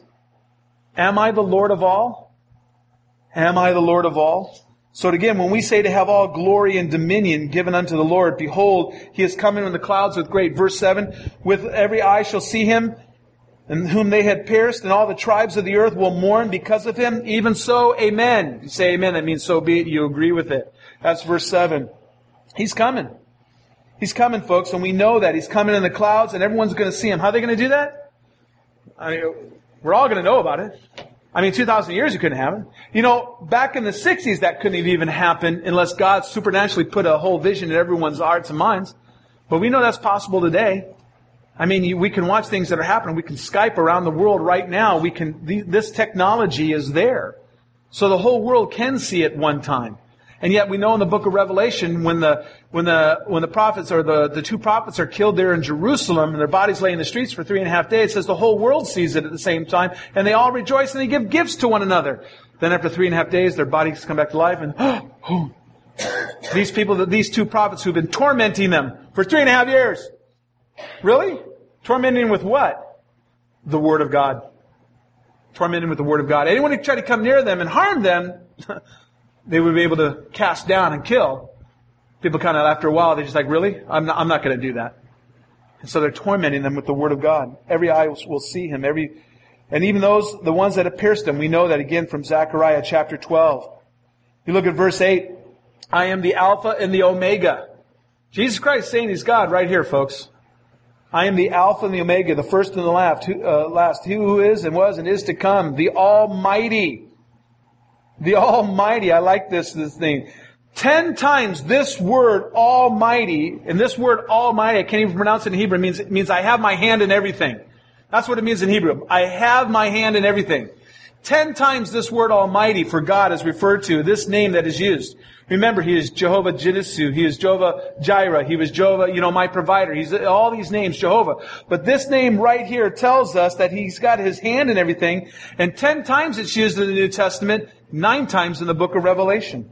Am I the Lord of all? Am I the Lord of all? So again, when we say to have all glory and dominion given unto the Lord, behold, He is coming in the clouds with great. Verse 7, with every eye shall see Him, and whom they had pierced, and all the tribes of the earth will mourn because of Him. Even so, amen. You say amen, that means so be it. You agree with it. That's verse 7. He's coming. He's coming, folks, and we know that. He's coming in the clouds, and everyone's going to see Him. How are they going to do that? We're all going to know about it. 2,000 years you couldn't have it. You know, back in the 60s, that couldn't have even happened unless God supernaturally put a whole vision in everyone's hearts and minds. But we know that's possible today. I mean, we can watch things that are happening. We can Skype around the world right now. This technology is there. So the whole world can see at one time. And yet we know in the book of Revelation, when the prophets or the two prophets are killed there in Jerusalem and their bodies lay in the streets for 3.5 days, it says the whole world sees it at the same time, and they all rejoice and they give gifts to one another. Then after 3.5 days, their bodies come back to life, and these people, these two prophets who've been tormenting them for 3.5 years. Really? Tormenting with what? The Word of God. Tormenting with the Word of God. Anyone who tried to come near them and harm them, they would be able to cast down and kill. People kind of, after a while, they're just like, really? I'm not going to do that. And so they're tormenting them with the Word of God. Every eye will see Him. And even the ones that have pierced Him, we know that again from Zechariah chapter 12. You look at verse 8. I am the Alpha and the Omega. Jesus Christ saying He's God right here, folks. I am the Alpha and the Omega, the first and the last. He who is and was and is to come, the Almighty. The Almighty. I like this thing. 10 times this word Almighty, and this word Almighty, I can't even pronounce it in Hebrew, it means I have my hand in everything. That's what it means in Hebrew. I have my hand in everything. 10 times this word Almighty for God is referred to, this name that is used. Remember, He is Jehovah Jiddisu. He is Jehovah Jireh. He was Jehovah, my provider. He's all these names, Jehovah. But this name right here tells us that He's got His hand in everything. And 10 times it's used in the New Testament, 9 times in the book of Revelation.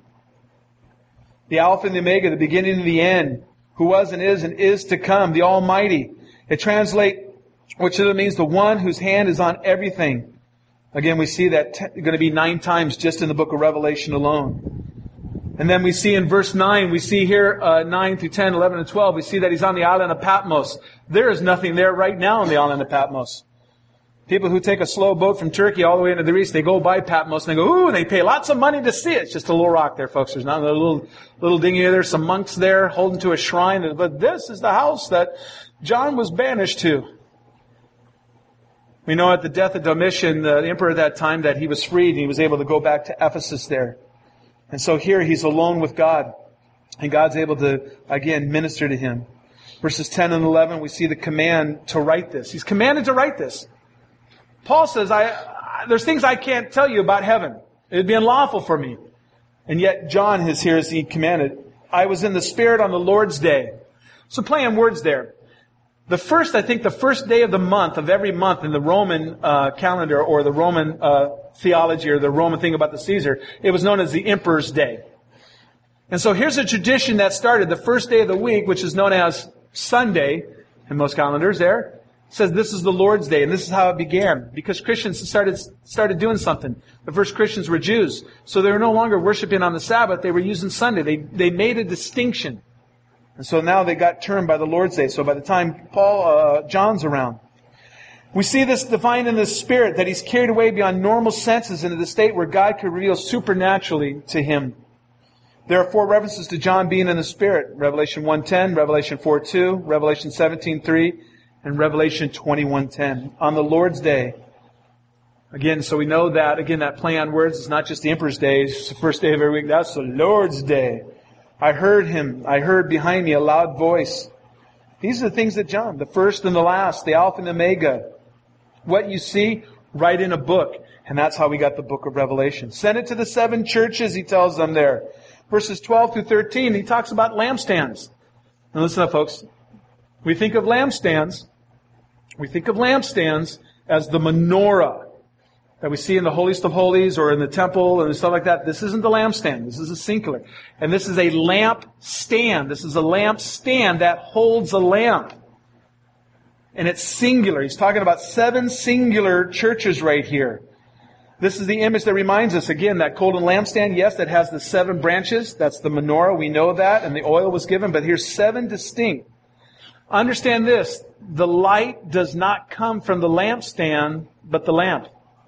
The Alpha and the Omega, the beginning and the end, who was and is to come, the Almighty. It translates, which means the one whose hand is on everything. Again, we see that going to be 9 times just in the book of Revelation alone. And then we see in verse 9, we see here 9 through 10, 11, and 12, we see that He's on the island of Patmos. There is nothing there right now on the island of Patmos. People who take a slow boat from Turkey all the way into the east, they go by Patmos and they go, ooh, and they pay lots of money to see it. It's just a little rock there, folks. There's not a little dinghy there. There's some monks there holding to a shrine. But this is the house that John was banished to. We know at the death of Domitian, the emperor at that time, that he was freed and he was able to go back to Ephesus there. And so here he's alone with God. And God's able to, again, minister to him. Verses 10 and 11, we see the command to write this. He's commanded to write this. Paul says, there's things I can't tell you about heaven. It would be unlawful for me. And yet John is here as he commanded. I was in the Spirit on the Lord's day. So play on words there. The first day of the month, of every month in the Roman calendar or the Roman theology or the Roman thing about the Caesar, it was known as the Emperor's Day. And so here's a tradition that started the first day of the week, which is known as Sunday in most calendars there. It says this is the Lord's Day, and this is how it began. Because Christians started doing something. The first Christians were Jews. So they were no longer worshiping on the Sabbath, they were using Sunday. They made a distinction. And so now they got termed by the Lord's Day. So by the time John's around, we see this defined in the Spirit, that he's carried away beyond normal senses into the state where God could reveal supernaturally to him. There are 4 references to John being in the Spirit. Revelation 1:10, Revelation 4:2, Revelation 17:3, and Revelation 21:10. On the Lord's Day. Again, so we know that, again, that play on words is not just the Emperor's Day. It's the first day of every week. That's the Lord's Day. I heard behind me a loud voice. These are the things that John, the first and the last, the Alpha and the Omega. What you see, write in a book. And that's how we got the book of Revelation. Send it to the 7 churches, he tells them there. Verses 12 through 13, he talks about lampstands. Now listen up, folks. We think of lampstands as the menorah that we see in the holiest of holies or in the temple and stuff like that. This isn't the lampstand. This is a singular. And this is a lamp stand. This is a lamp stand that holds a lamp. And it's singular. He's talking about 7 singular churches right here. This is the image that reminds us, again, that golden lampstand, yes, that has the 7 branches. That's the menorah. We know that. And the oil was given. But here's 7 distinct. Understand this. The light does not come from the lampstand, but the lamp.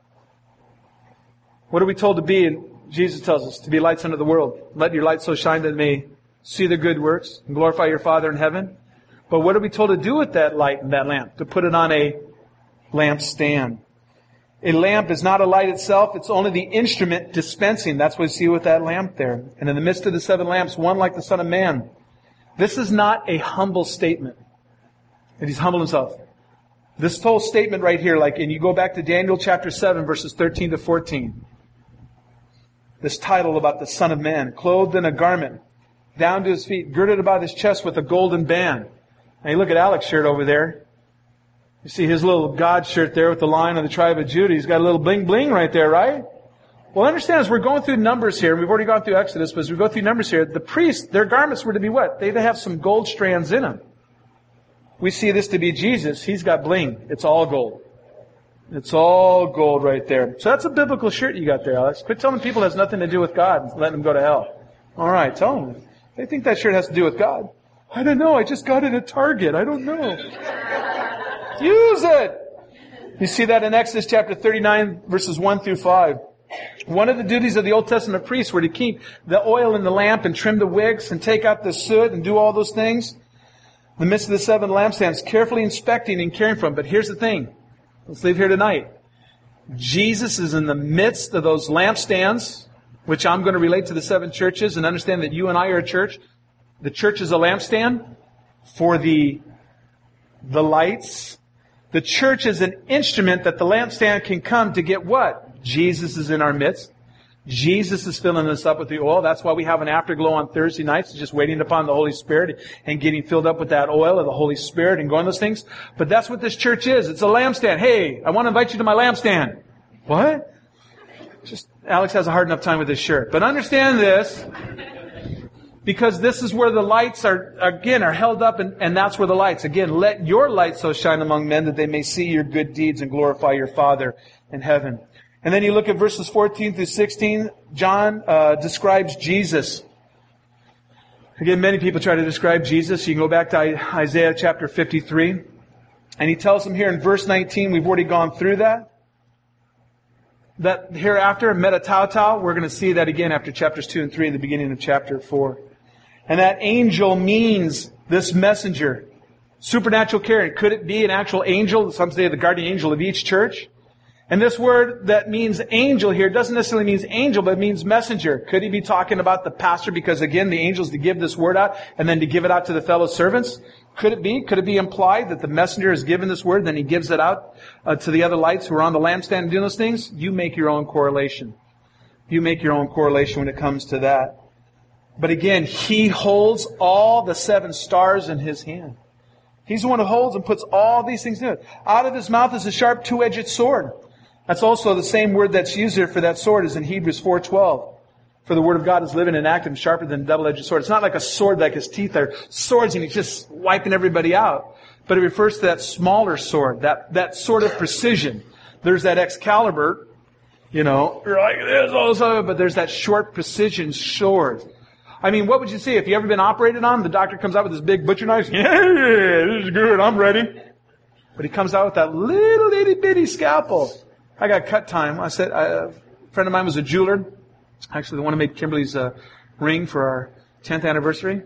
What are we told to be? Jesus tells us to be lights unto the world. Let your light so shine that they may see the good works and glorify your Father in heaven. But what are we told to do with that light and that lamp? To put it on a lampstand. A lamp is not a light itself. It's only the instrument dispensing. That's what we see with that lamp there. And in the midst of the 7 lamps, one like the Son of Man. This is not a humble statement. That he's humbled himself. This whole statement right here, and you go back to Daniel chapter 7, verses 13 to 14. This title about the Son of Man, clothed in a garment, down to his feet, girded about his chest with a golden band. Now you look at Alex's shirt over there. You see his little God shirt there with the Lion of the tribe of Judah. He's got a little bling bling right there, right? Well, understand, as we're going through Numbers here, we've already gone through Exodus, but as we go through Numbers here, the priests, their garments were to be what? They have some gold strands in them. We see this to be Jesus. He's got bling. It's all gold. It's all gold right there. So that's a biblical shirt you got there, Alex. Quit telling people it has nothing to do with God and letting them go to hell. All right, tell them. They think that shirt has to do with God. I don't know. I just got it at Target. I don't know. Use it. You see that in Exodus chapter 39, verses 1 through 5. One of the duties of the Old Testament priests were to keep the oil in the lamp and trim the wicks and take out the soot and do all those things. In the midst of the 7 lampstands, carefully inspecting and caring for them. But here's the thing. Let's leave here tonight. Jesus is in the midst of those lampstands, which I'm going to relate to the 7 churches, and understand that you and I are a church. The church is a lampstand for the lights. The church is an instrument that the lampstand can come to get what? Jesus is in our midst. Jesus is filling us up with the oil. That's why we have an afterglow on Thursday nights, just waiting upon the Holy Spirit and getting filled up with that oil of the Holy Spirit and going those things. But that's what this church is. It's a lampstand. Hey, I want to invite you to my lampstand. What? Alex has a hard enough time with this shirt. But understand this, because this is where the lights are held up, and that's where the lights. Again, let your light so shine among men that they may see your good deeds and glorify your Father in heaven. And then you look at verses 14 through 16. John describes Jesus. Again, many people try to describe Jesus. You can go back to Isaiah chapter 53. And he tells them here in verse 19, we've already gone through that. That hereafter, metatauta, we're going to see that again after chapters 2 and 3 in the beginning of chapter 4. And that angel means this messenger. Supernatural care. Could it be an actual angel? Some say the guardian angel of each church. And this word that means angel here doesn't necessarily mean angel, but it means messenger. Could he be talking about the pastor? Because again, the angel is to give this word out and then to give it out to the fellow servants. Could it be? Could it be implied that the messenger is given this word, then he gives it out to the other lights who are on the lampstand and doing those things? You make your own correlation. You make your own correlation when it comes to that. But again, he holds all the 7 stars in his hand. He's the one who holds and puts all these things in it. Out of his mouth is a sharp 2-edged sword. That's also the same word that's used here for that sword as in Hebrews 4:12. For the word of God is living and active and sharper than a double-edged sword. It's not like a sword like his teeth are swords and he's just wiping everybody out. But it refers to that smaller sword, that sort of precision. There's that Excalibur, you're like this, all of a sudden, but there's that short precision sword. I mean, what would you see if you ever been operated on? The doctor comes out with this big butcher knife. Yeah, this is good, I'm ready. But he comes out with that little itty bitty scalpel. I got cut time. I said, a friend of mine was a jeweler. Actually, the one who made Kimberly's ring for our 10th anniversary.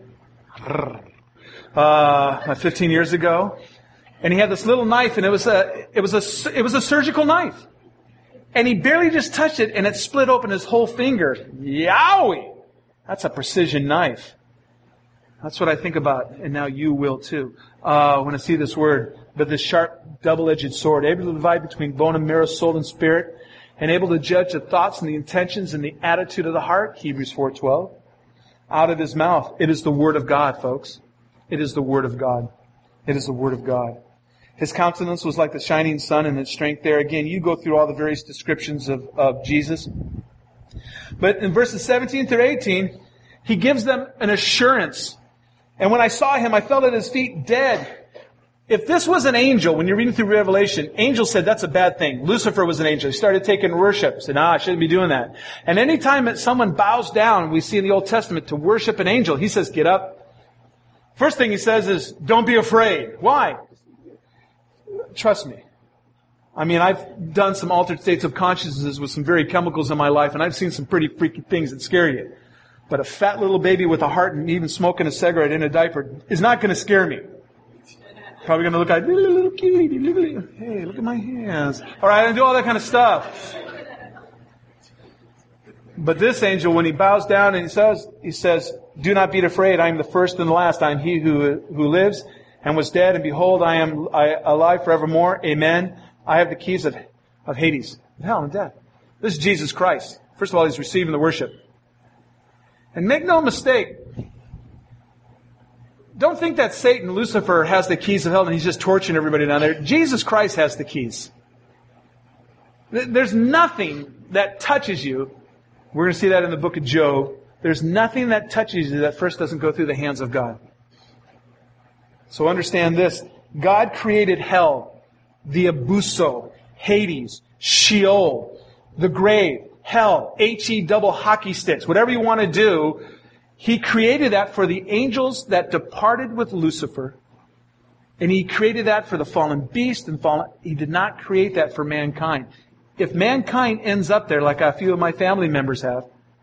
15 years ago. And he had this little knife, and it was a surgical knife. And he barely just touched it, and it split open his whole finger. Yowie! That's a precision knife. That's what I think about, and now you will too, when I see this word. But this sharp, double-edged sword, able to divide between bone and marrow, soul and spirit, and able to judge the thoughts and the intentions and the attitude of the heart, Hebrews 4:12. Out of his mouth. It is the Word of God, folks. It is the Word of God. It is the Word of God. His countenance was like the shining sun, and his strength there. Again, you go through all the various descriptions of Jesus. But in verses 17 through 18, he gives them an assurance. And when I saw him, I fell at his feet dead. If this was an angel, when you're reading through Revelation, angels said that's a bad thing. Lucifer was an angel. He started taking worship. Said, I shouldn't be doing that. And any time that someone bows down, we see in the Old Testament, to worship an angel, he says, get up. First thing he says is, don't be afraid. Why? Trust me. I mean, I've done some altered states of consciousness with some very chemicals in my life, and I've seen some pretty freaky things that scare you. But a fat little baby with a heart and even smoking a cigarette in a diaper is not going to scare me. Probably going to look like, little cutie, hey, look at my hands. All right, and do all that kind of stuff. But this angel, when he bows down and he says, do not be afraid. I am the first and the last. I am he who lives and was dead, and behold, I am alive forevermore. Amen. I have the keys of Hades, of hell and death. This is Jesus Christ. First of all, He's receiving the worship. And make no mistake, don't think that Satan, Lucifer, has the keys of hell and he's just torturing everybody down there. Jesus Christ has the keys. There's nothing that touches you. We're going to see that in the book of Job. There's nothing that touches you that first doesn't go through the hands of God. So understand this. God created hell, the abuso, Hades, Sheol, the grave, hell, H-E double hockey sticks, whatever you want to do. He created that for the angels that departed with Lucifer. And He created that for the fallen beast and He did not create that for mankind. If mankind ends up there, like a few of my family members have,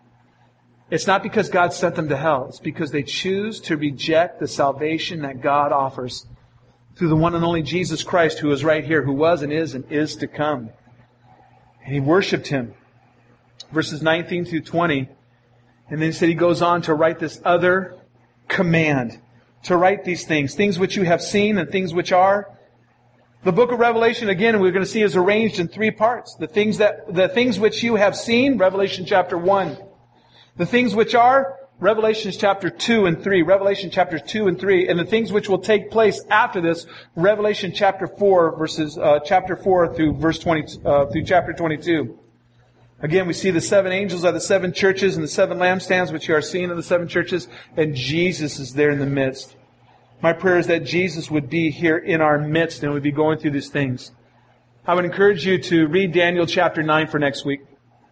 it's not because God sent them to hell. It's because they choose to reject the salvation that God offers through the one and only Jesus Christ, who is right here, who was and is to come. And he worshipped Him. Verses 19 through 20. And then he said he goes on to write this other command. To write these things which you have seen and things which are. The book of Revelation, again, we're going to see, is arranged in three parts. The things which you have seen, Revelation chapter 1. The things which are, Revelation chapter 2 and 3. Revelation chapter 2 and 3. And the things which will take place after this, Revelation chapter 4, chapter 4 through verse 20, through chapter 22. Again, we see the seven angels are the seven churches and the seven lampstands which you are seeing in the seven churches, and Jesus is there in the midst. My prayer is that Jesus would be here in our midst and would be going through these things. I would encourage you to read Daniel chapter 9 for next week.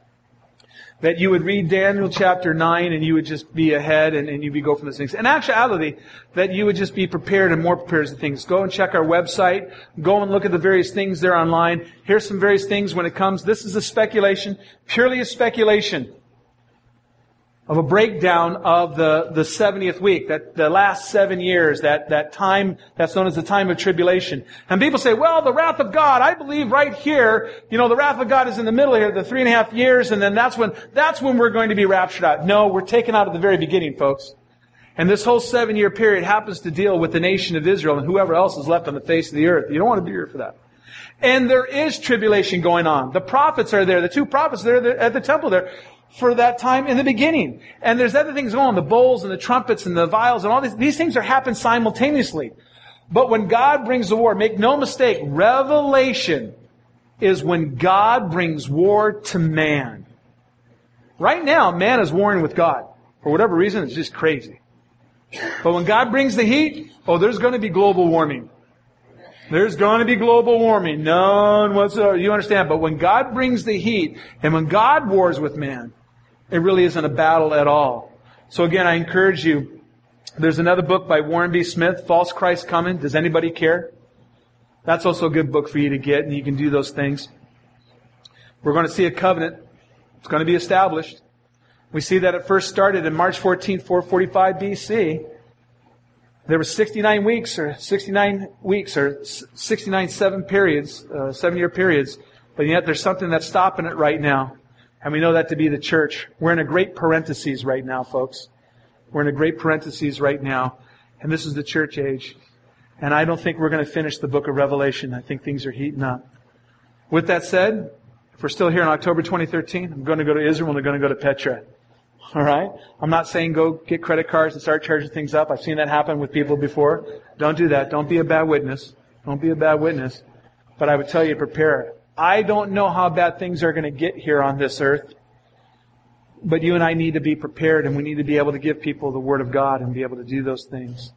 That you would read Daniel chapter 9 and you would just be ahead and you'd be go from those things. In actuality, that you would just be prepared and more prepared as the things. Go and check our website. Go and look at the various things there online. Here's some various things when it comes. This is a speculation, purely a speculation of a breakdown of the 70th week, that the last 7 years, that time that's known as the time of tribulation. And people say, well, the wrath of God, I believe right here, the wrath of God is in the middle here, the 3.5 years, and then that's when we're going to be raptured out. No, we're taken out at the very beginning, folks. And this whole 7-year period happens to deal with the nation of Israel and whoever else is left on the face of the earth. You don't want to be here for that. And there is tribulation going on. The prophets are there. The two prophets are there at the temple there for that time in the beginning. And there's other things going on, the bowls and the trumpets and the vials and all these things are happening simultaneously. But when God brings the war, make no mistake, Revelation is when God brings war to man. Right now, man is warring with God. For whatever reason, it's just crazy. But when God brings the heat, there's going to be global warming. There's going to be global warming. None whatsoever. You understand? But when God brings the heat, and when God wars with man, it really isn't a battle at all. So again, I encourage you. There's another book by Warren B. Smith, False Christ Coming. Does anybody care? That's also a good book for you to get, and you can do those things. We're going to see a covenant. It's going to be established. We see that it first started in March 14th, 445 BC. There were 69 weeks or 69 7-year periods, but yet there's something that's stopping it right now. And we know that to be the church. We're in a great parentheses right now, folks. We're in a great parentheses right now. And this is the church age. And I don't think we're going to finish the book of Revelation. I think things are heating up. With that said, if we're still here in October 2013, I'm going to go to Israel and we're going to go to Petra. All right? I'm not saying go get credit cards and start charging things up. I've seen that happen with people before. Don't do that. Don't be a bad witness. Don't be a bad witness. But I would tell you, prepare. I don't know how bad things are going to get here on this earth. But you and I need to be prepared, and we need to be able to give people the Word of God and be able to do those things.